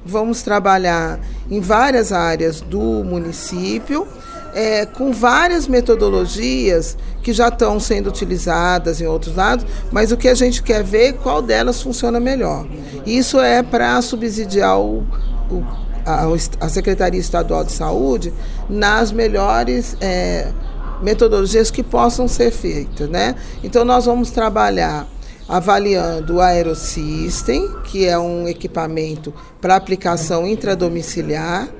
vamos trabalhar em várias áreas do município, com várias metodologias que já estão sendo utilizadas em outros lados, mas o que a gente quer ver é qual delas funciona melhor. Isso é para subsidiar a Secretaria Estadual de Saúde nas melhores metodologias que possam ser feitas, né? Então nós vamos trabalhar avaliando o Aerosystem, que é um equipamento para aplicação intradomiciliar,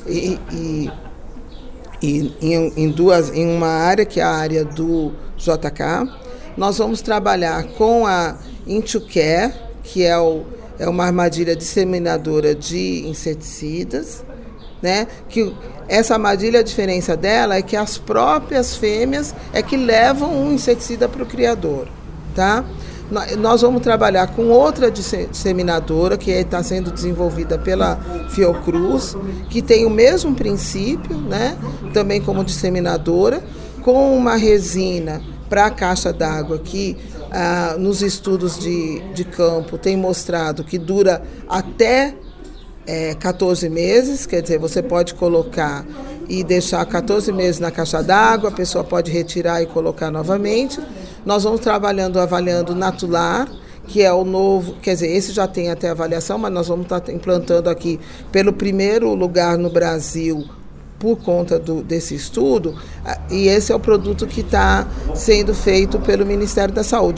em uma área que é a área do JK. Nós vamos trabalhar com a Into-Care, que é uma armadilha disseminadora de inseticidas, né? Que essa armadilha, a diferença dela é que as próprias fêmeas é que levam um inseticida para o criador, tá? Nós vamos trabalhar com outra disseminadora que está sendo desenvolvida pela Fiocruz, que tem o mesmo princípio, né? Também como disseminadora, com uma resina para a caixa d'água que nos estudos de campo tem mostrado que dura até 14 meses, quer dizer, você pode colocar e deixar 14 meses na caixa d'água, a pessoa pode retirar e colocar novamente. Nós vamos avaliando Natular, que é o novo, quer dizer, esse já tem até avaliação, mas nós vamos estar implantando aqui pelo primeiro lugar no Brasil por conta desse estudo, e esse é o produto que está sendo feito pelo Ministério da Saúde.